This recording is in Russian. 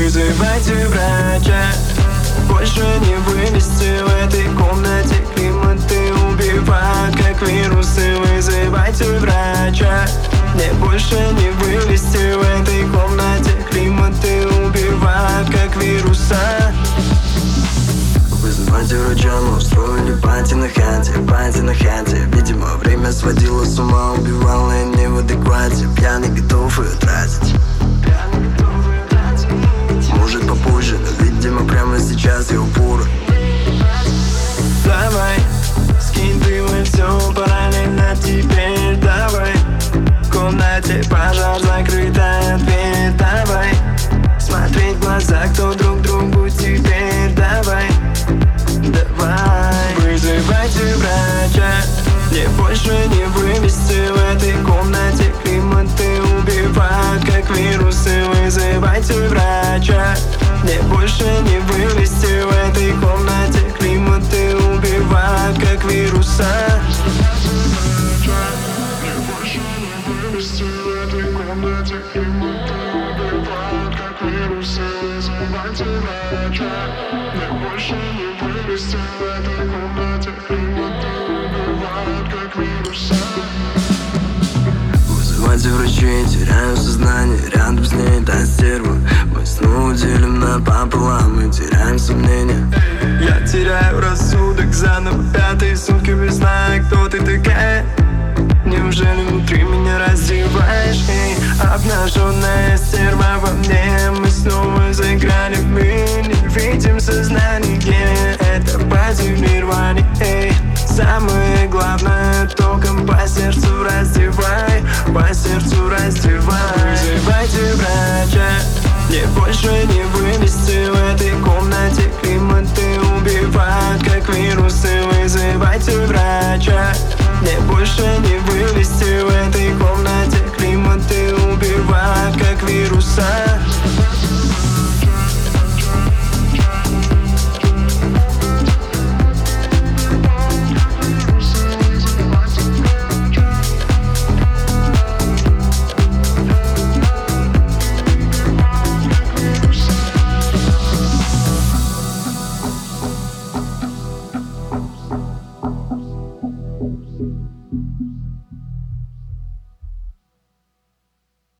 Вызывайте врача, больше не вылезти в этой комнате. Климаты убивают, как вирусы. Вызывайте врача, мне больше не вылезти в этой комнате. Климаты убивают, как вируса. Вызывайте врача, мы устроили пати на хате. Видимо, время сводило с ума, убивало и не в адеквате. Пьяный, готов ее тратить. Может попозже, но видимо прямо сейчас я упору. Давай, скинь дым и все параллельно теперь. Давай, в комнате пожар, закрытая дверь. Давай, смотреть в глаза, кто друг другу теперь. Давай, давай, вызывайте врача, мне больше не вылезти в этой комнате. Климаты убивают, как вирусы. Вызывайте врача, мне больше не вылезти в этой комнате. Климаты убивают, как вируса. Мне больше не вылезти в этой комнате. Климаты убивают, как вирусы. Вызывайте врача, мне больше не вылезти в этой комнате. Климаты убивают, как вируса. Вызывайте врачей, теряю сознание. Рядом с ней та стерва. Мы снова делим напополам, мы теряем сомнения. Я теряю рассудок заново, пятые сутки без сна. Кто ты такая? Неужели внутри меня раздеваешь? Эй, обнаженная стерва во мне. Мы снова заиграли в мир, не видим сознание. Это пати в нирване. Эй, самое главное, током по сердцу раздевай, по сердцу раздевай. Вызывайте врача, мне больше не вылезти в этой комнате. Климаты убивают, как вирусы. Вызывайте врача, мне больше не вылезти в этой комнате. Климаты убивают, как вируса.